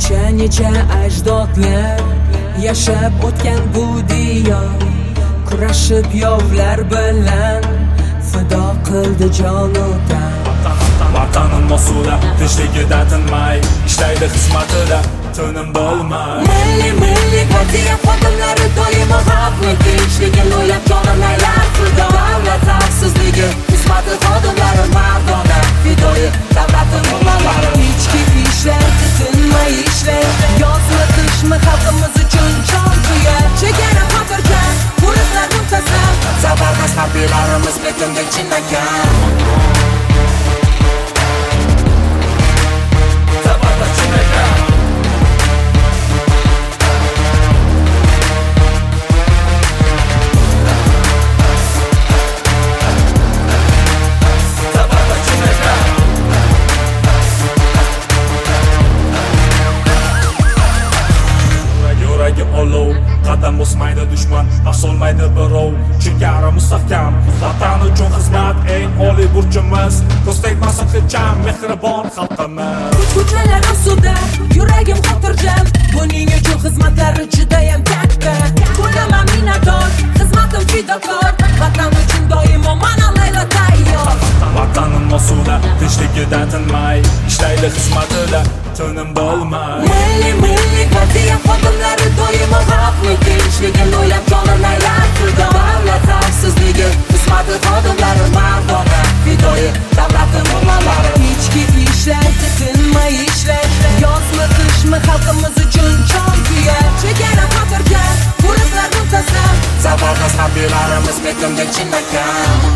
necha ajdodlar yashab o'tgan bu diyor, kurashib yovlar bilan fido qildi jonidan. Vatanim mas'ula, tinchligida tinmay ishlaydi xizmatida, tinim bilmay. Milliy gvardiya xodimlari doimo xalqning tinchligini o'ylab jonim aylar fido. Davlat xavfsizligi xizmati xodimlari mardona, fidoyi davlatim ularlari. Ichki ishlarda tinmay ishlar, yozmi qishmi xalqimiz uchun jon kuyar. Chegara xotirjam, qo'riqlar muntazam, zafarqas harbiylarimiz betimdek chinakam. Qadam bosmaydi dushman, asolmaydi birov. Chegara mustahkam, vatan uchun xizmat eng oliy burchimiz. Ko'z tegmasin hecham mehribon xalqimiz. Kuchalar ustida yuragim xotirjam, buning uchun xizmatlari judayam katta. Bo'laman minnatdor, xizmatim fidokor, vatan uchun doimo mana layla tayyor. Vatanim mas'ula, tinchligida tinmay ishlaydi xizmatida, tinim bilmay. Milliy gvardiya xodimlari doimo xalqning tinchligini o'ylab jonim aylar fido. Davlat xavfsizligi xizmati xodimlari mardona, fidoyi davlatim ularlari. Ichki ishlarda tinmay ishlar, yozmi qishmi xalqimiz uchun jon kuyar. Chegara xotirjam, qo'riqlar muntazam, zafarqas harbiylarimiz betimdek chinakam.